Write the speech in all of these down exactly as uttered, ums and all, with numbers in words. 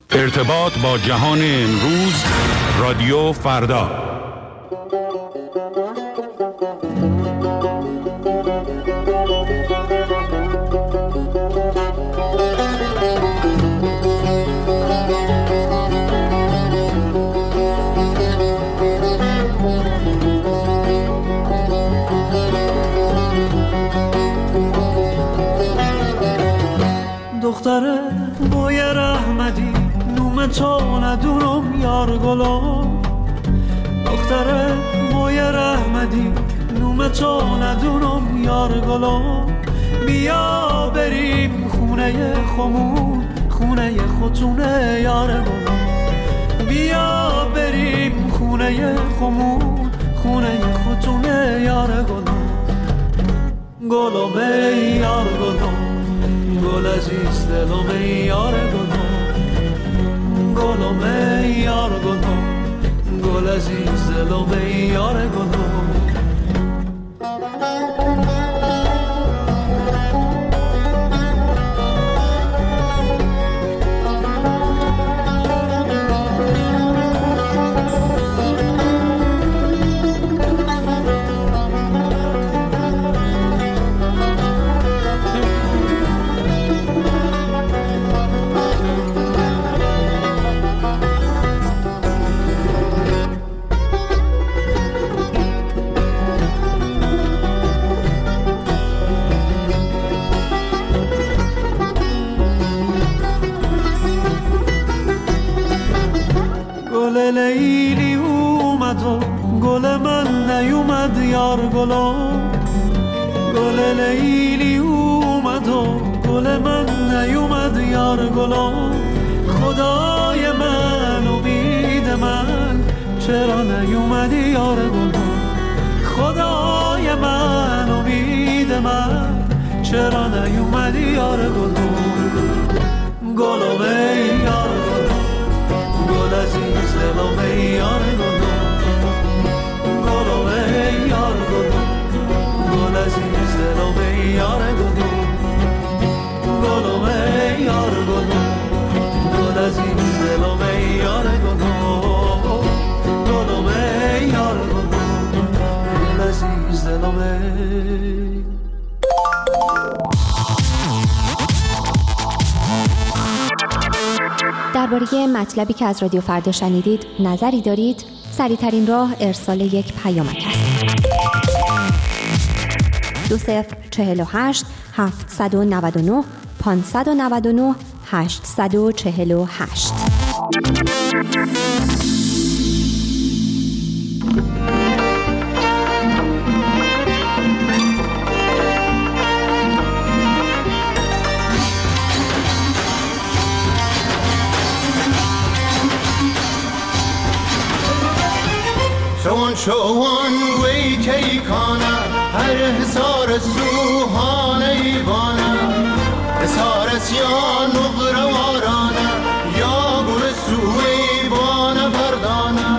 ارتباط با جهان امروز، رادیو فردا. دختره بوی رحمتی نوم تو ندونم یار گلو، دختره بوی رحمتی نوم تو ندونم یار گلو. بیا بریم خونه خمون، خونه خودتونه یار گلو. بیا بریم خونه خمون، خونه خودتونه یار گلو. گلو می یار گلو، گل عزیز دلم یار گلو. گلو می یار گلو، گل عزیز دلم یار گلو. لیلی اومد و گل من نیومد یار گلو. گل لیلی اومد و گل من نیومد یار گلو. خدای من امید من چرا نیومدی یار گلو. خدای من امید من چرا نیومدی یار گلو. گلو می یار گلو، گل عزیز دلم یار گلو. گلو می یار گلو، گل عزیز دلم یار گلو. گلو می یار گلو، گل عزیز دلم یار گلو. گلو می یار گلو، گل عزیز دلم. درباره مطلبی که از رادیو فردا شنیدید نظری دارید؟ سریع‌ترین راه ارسال یک پیامک است. دو صفر چهل و هشت هفتصد و نود و نه پانصد و نود و نه هشتصد و چهل و هشت. شوان شوان گوی کی کانا هر حسار سوهان ایوانا حسار سیان و غروارانا یا گل سوی بانا بردانا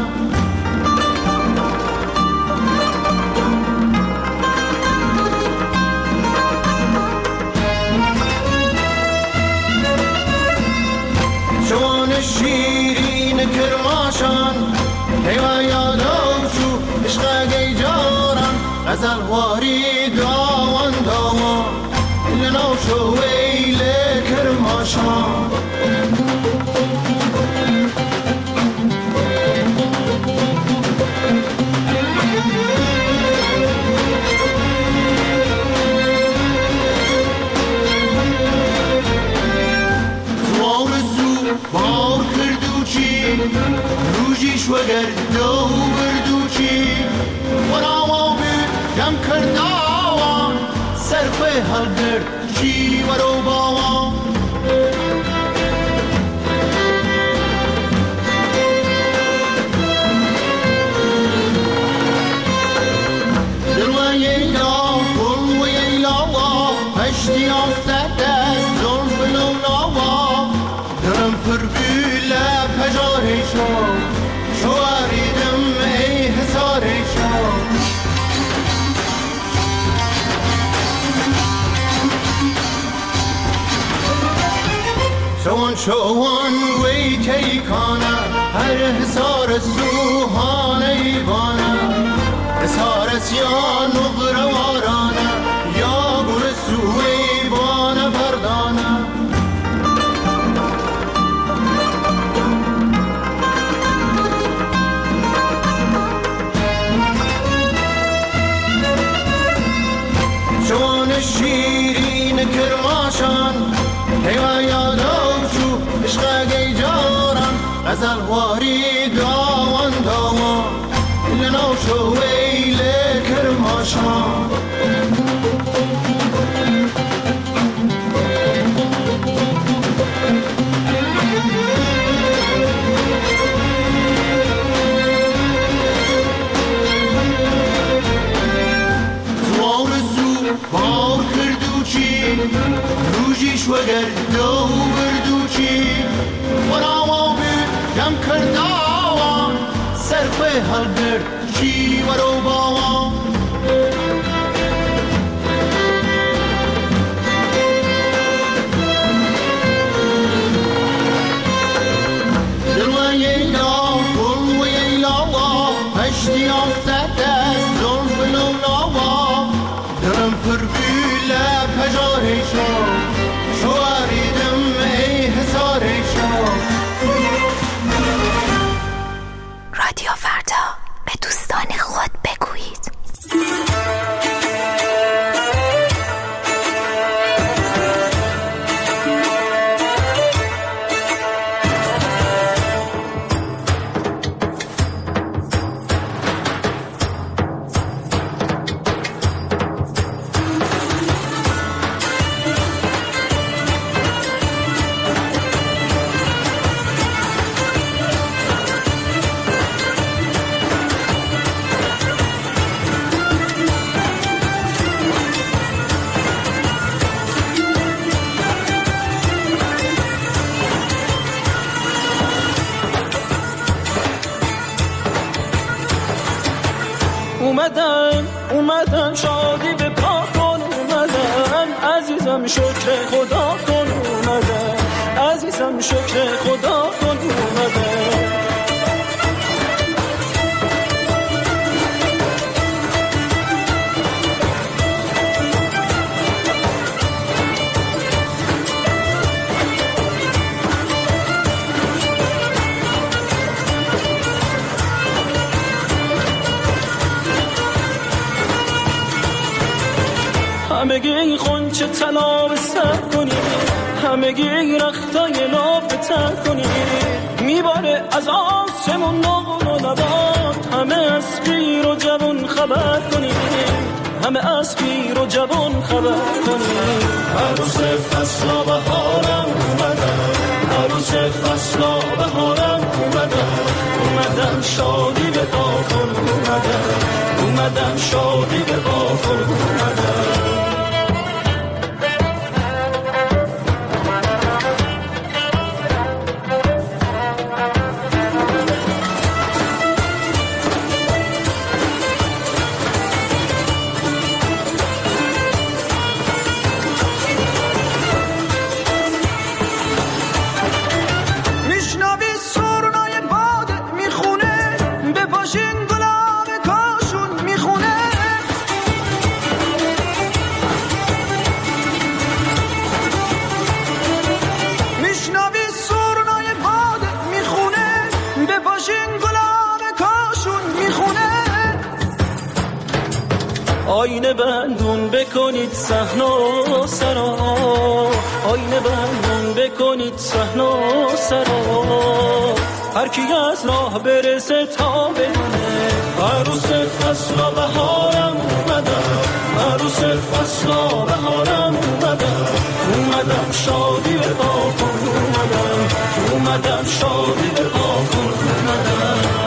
شوان شیرین کرماشان هیوا یادا عشقی جارم غزل واری داوان داوان لنو شو ویل کرماشان زوار زو بار کردو چی روژیش وگر دو بردو چی وراو بی جم کرداوان سرخوی حل کرد چی ورو باوان دلوی ایلا گل و ایلا پشتی آفت از زلف لولا درم پر بیله پجاری شو شواریدم ای حساری شو شوان شوان وی تیکانه هر حسار سوحانه بانه حسار سیان و غروارانه یا گر سوی بانه بردانه جوان شیرین کرماشان هیوه یادو چو عشق گیجاران غزل واری داوان داوان لنو شو ویل کرماشان باور کردو چی روژیش وگر دو بردو چی وراوا بید جم کرداوا سرخوی حل برد چی ورو باوا دلوان ییلا گل و ییلاوا پشتی آفت دست زلف لولاوا درم پر بیله پجاره شو شواریدم ای حساره شو رادیو فردا به دوستان خود بگویید. اومدم اومدم شادی به پا کن اومدم عزیزم شکر خدا کن اومدم عزیزم شکر خدا کن اومدم همگی خونچه طلا به سر کنی همگی رختای لاب به تر کنی میباره از آسمون نقل و نبات همه از پیر و جوان خبر کنی همه از پیر و جوان خبر کنی عروس فصلا بهارم اومدم عروس فصلا بهارم اومدم اومدم شادی به پا کن اومدم اومدم شادی به پا کن اومدم آینه بندون بکنید صحن و سرا آینه بندون بکنید صحن و سرا هر کی از راه برسه تا بدونه عروس فصلا بهارم اومدم عروس فصلا بهارم اومدم اومدم شادی به پا کن اومدم اومدم شادی به پا کن اومدم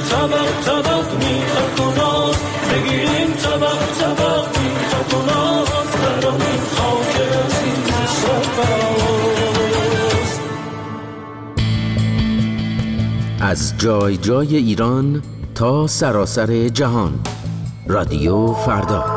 طبق طبق میخکناز بگیریم طبق طبق میخکناز برام این خاک عزیز سرفراز. از جای جای ایران تا سراسر جهان، رادیو فردا.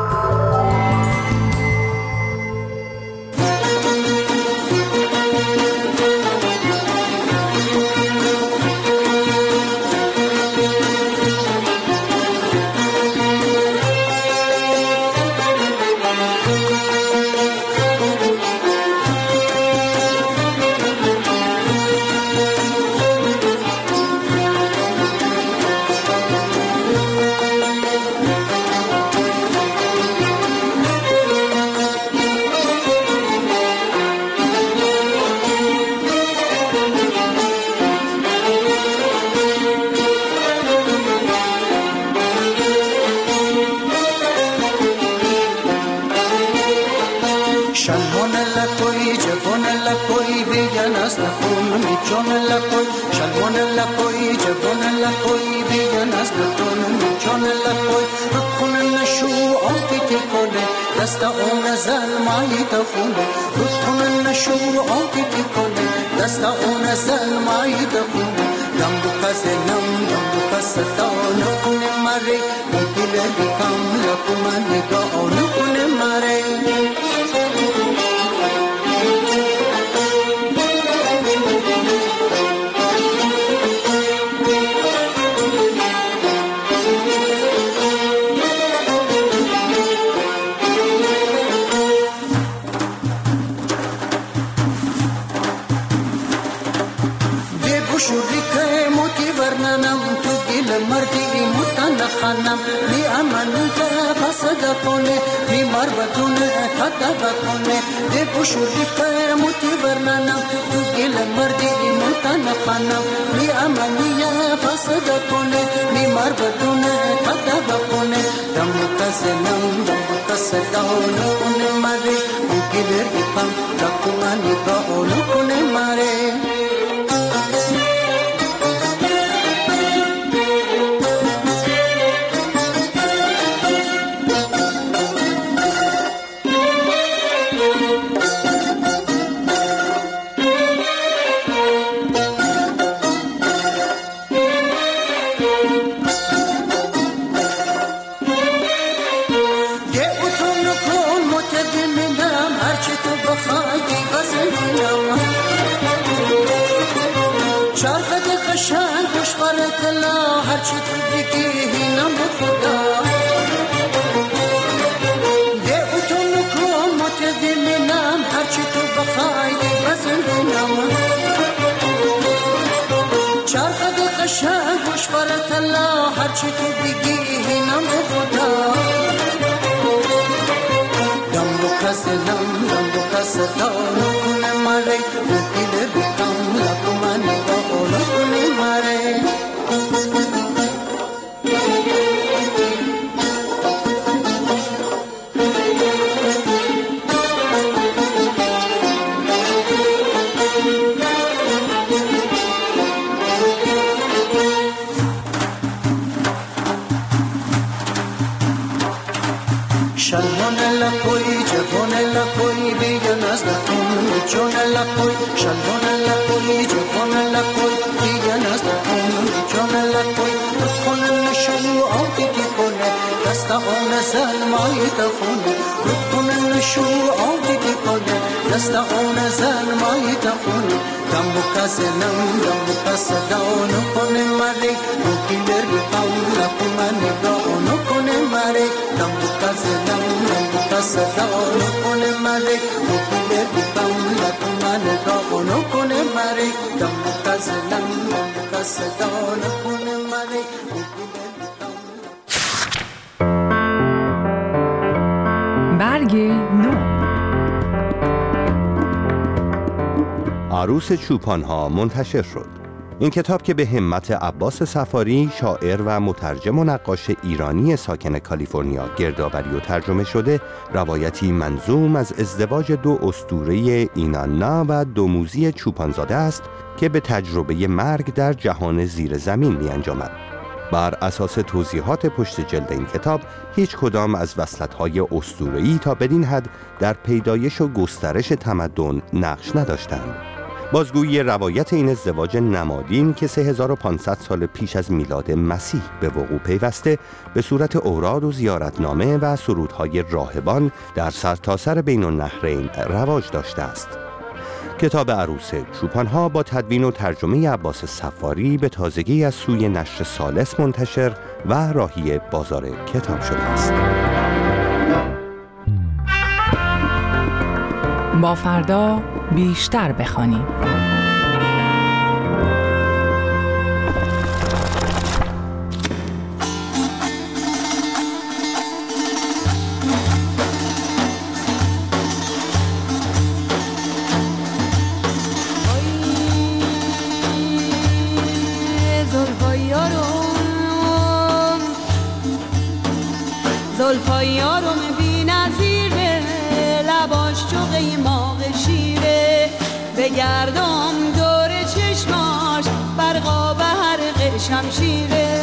برگ نو. عروس چوپان‌ها منتشر شد. این کتاب که به همت عباس صفاری، شاعر و مترجم و نقاش ایرانی ساکن کالیفرنیا گردآوری و ترجمه شده، روایتی منظوم از ازدواج دو اسطوره اینانا و دوموزی چوپانزاده است که به تجربه مرگ در جهان زیر زمین می انجامد. بر اساس توضیحات پشت جلد این کتاب هیچ کدام از وصلت‌های اسطوره‌ای تا بدین حد در پیدایش و گسترش تمدن نقش نداشتند. بازگویی روایت این ازدواج نمادین که سه هزار و پانصد سال پیش از میلاد مسیح به وقوع پیوسته به صورت اوراد و زیارتنامه و سرودهای راهبان در سرتاسر بین النهرین رواج داشته است. کتاب عروس چوپان‌ها با تدوین و ترجمه عباس صفاری به تازگی از سوی نشر ثالث منتشر و راهی بازار کتاب شده است. با فردا بیشتر بخوانیم. زلفای یارم بی نظیره، لباش چو قیماق شیره، بگردم دور چشماش برقا به حرق شمشیره.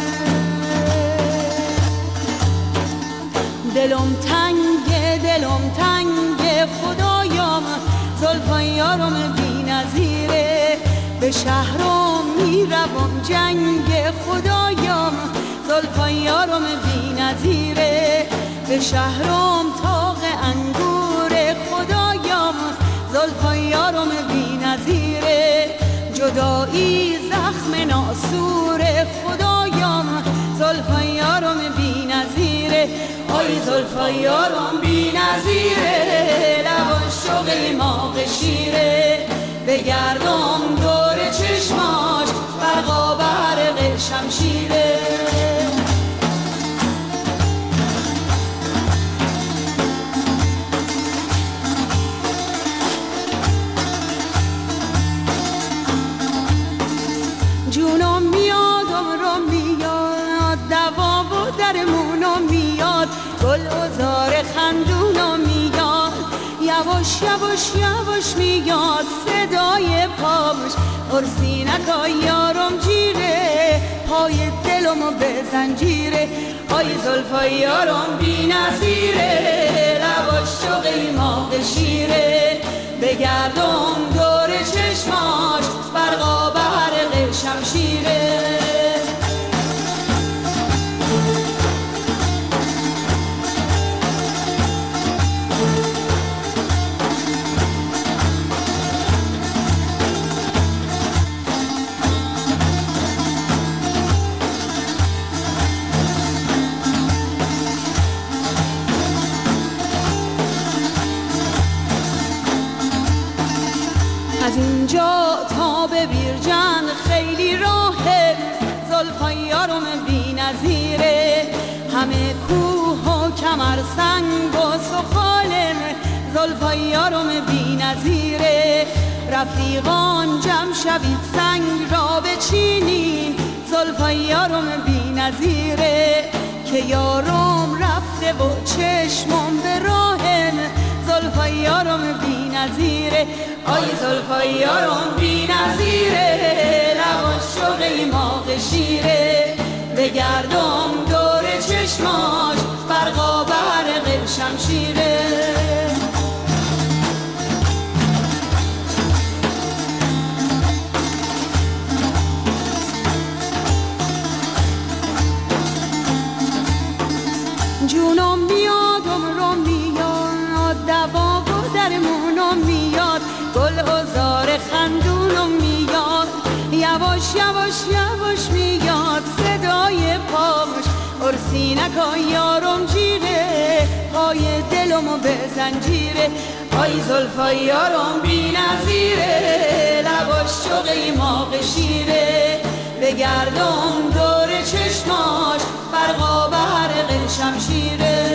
دلم تنگه دلم تنگه خدایم، زلفای یارم بی نظیره، به شهرم میروم جنگ خدایم، زلفای یارم بی نظیره، به شهرم تاق انگور خدایم، زلفای یارم بی نظیره، جدایی زخم ناسور خدایم، زلفای یارم بی نظیره. آی زلفای یارم بی نظیره، لباش چو قیماق شیره، بگردم دور چشماش برقا به حرق شمشیره. جونم میادم رو میاد، دوا و درمونم میاد، گل عذار خندونم میاد، یواش یواش یواش میاد صدای پاش، ارسینکا یارم جیره، پای دلمو به زنجیره. آی زلفای یارم بی نظیره، لباش چو قیماق شیره، بگردم دور چشماش برقا به حرق شمشیره. از اینجا تا به بیرجند خیلی راهه، زلفای یارم بی نظیره، همه کوه و کمر سنگ و سخالم، زلفای یارم بی نظیره، رفیقان جمع شوید سنگ را بچینین، زلفای یارم بی نظیره، که یارم رفته و چشمم به راهم، زلفای یارم بی نظیره. آی زلفای یارم بی نظیره، لباش چو قیماق شیره، بگردم دور چشماش برقا به حرق شمشیره. جونم میادم رو میاد، دوا و درمونم میاد، گل عذار خندونم میاد، یواش یواش یواش میاد صدای پاش، ارسینکا یارم جیره، پای دلمو به زنجیره. آی زلفای یارم بی نظیره، لباش چو قیماق شیره، بگردم دور چشماش برقا به حرق شمشیره.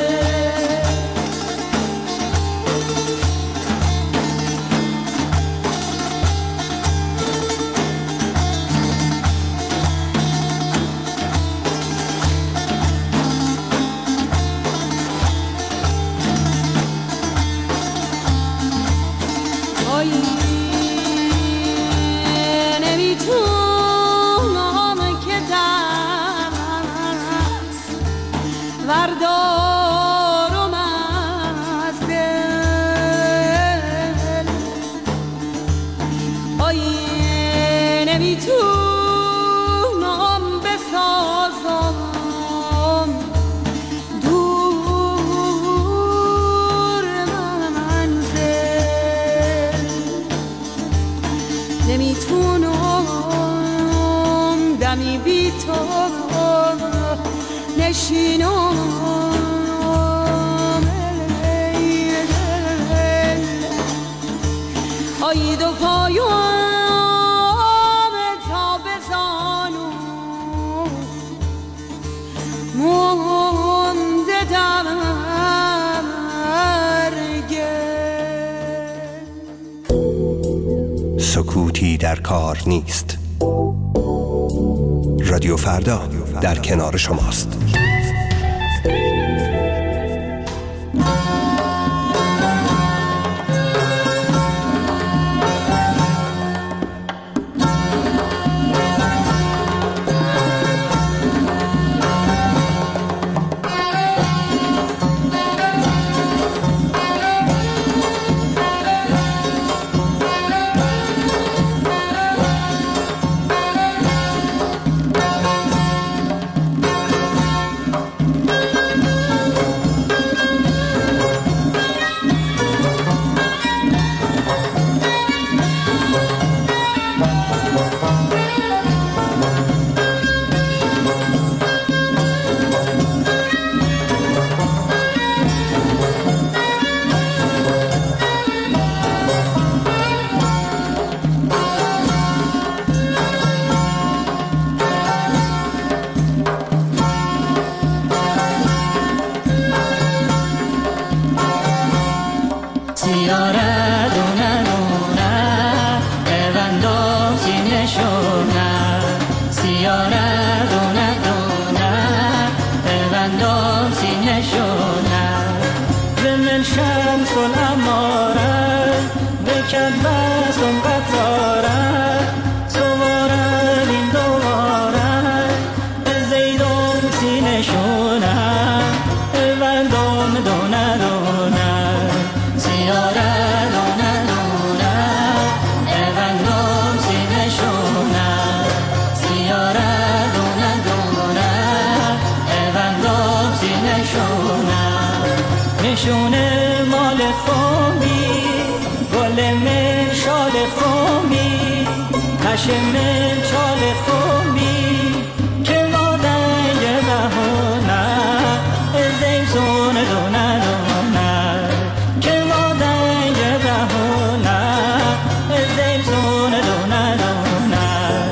نمیتونم که در وردارم از دل آی نمیتونم بسازم دور منزل نمیتونم دمی بی تو نشینم آی دو پایم تا بزانم مونده در گل سکوتی در کار نیست. رادیو فردا در کنار شماست. نشونه مال خومی گل من شال خومی قشم چال خومی که مادنگ بهونه زیزون دونه دونه که مادنگ بهونه زیزون دونه دونه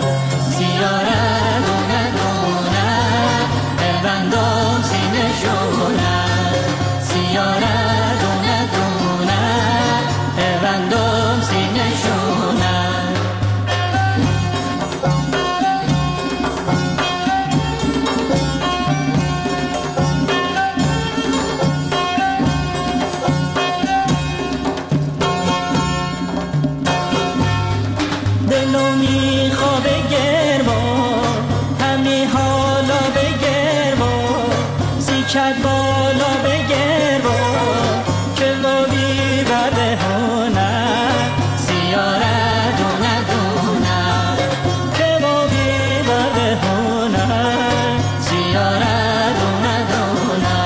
سیاره دونه دونه بندم سینه شونه سیاره دونه دونه بندم سینه شونه دلو میخوابه گرما همی حالا بگرما سیکت بالا بگرما که با بی برده هونه سیاره دونه دونه که با بی برده هونه سیاره دونه دونه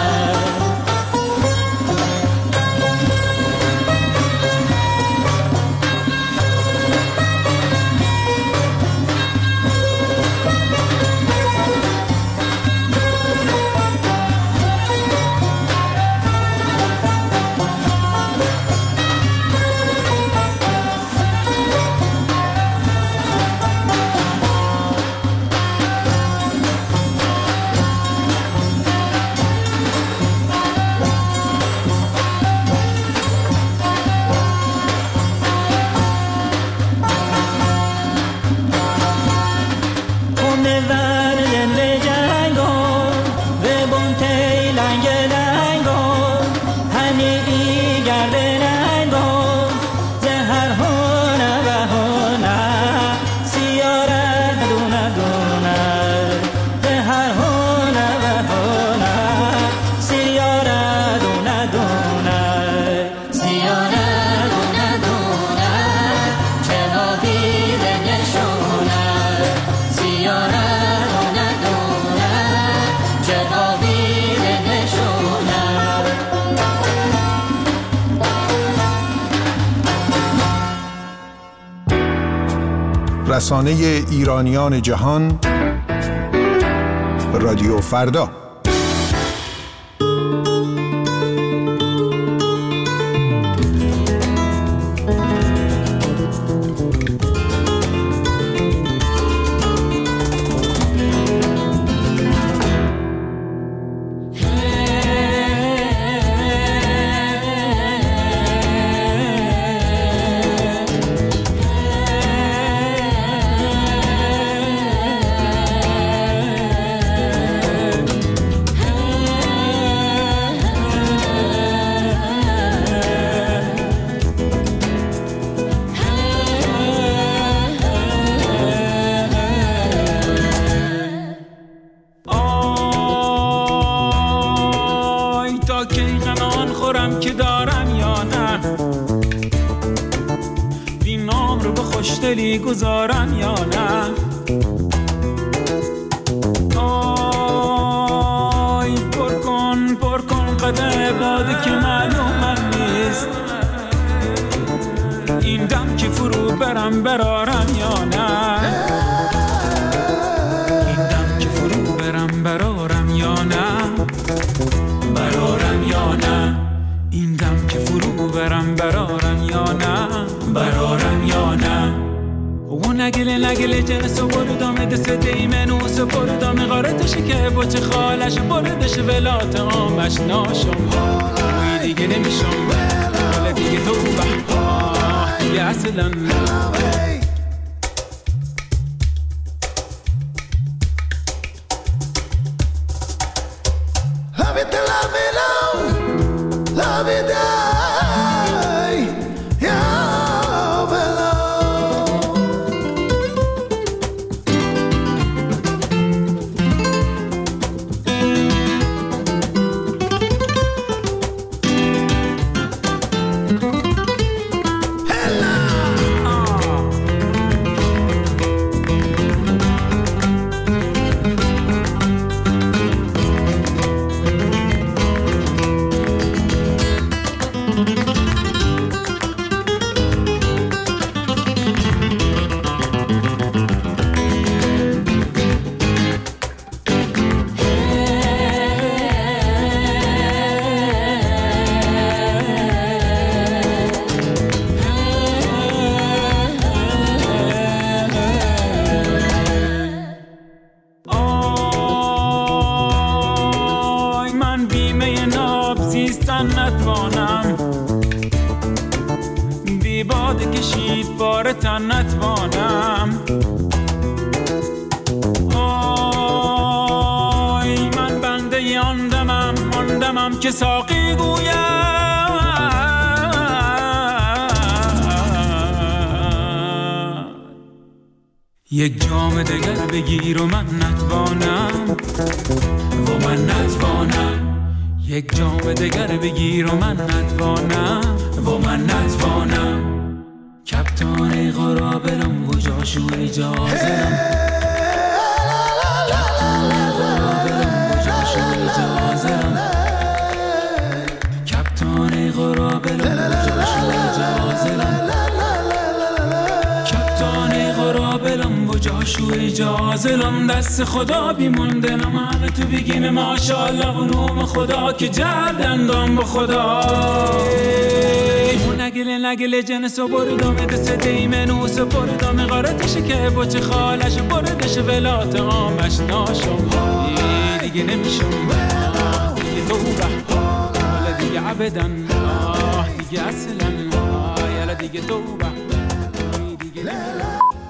چرا میره نشونم. رسانه ایرانیان جهان، رادیو فردا. خوشدلی گذارم یا نه؟ آی پر کن پر کن قدر باده که معلومم نیست این دم که فرو برم برارم یا نه؟ این دم که فرو برم برارم یا نه؟ برارم یا نه؟ این دم که فرو برم برارم یا نه؟ برارم یا نه؟ و نگله نگله جنس و برودام دست دیمنوس و برودام غارتشه که بچه خالش بردش ولات آمش ناشم روی دیگه نمیشم حالا دیگه تو بحبا دیگه اصلا نتوانم بی باد کشید بار تن نتوانم آی من بنده یان دمم آن دمم که ساقی گویم یک جام دگر بگیر و من نتوانم و من نتوانم یک جام دگر بگیر و من نتوانم و من نتوانم کپتان غرابلم و جاشو اجازم کپتان غرابلم و جاشو اجازم کپتان غرابلم و جاشو اجازم کپتان غرابلم و جاشو اجازم دست خدا بیموندنم همه تو بگیم ماشاءالله و نوم خدا که جردندم با خدا نگله نگله جنس و بردام دست دیمنوس و بردام غارتشه که بچه خالش بردش ولات آمش ناشم دیگه نمیشم دیگه تو بحبا حالا دیگه عبدن دیگه اصلا یالا دیگه تو بحبا دیگه نمیشم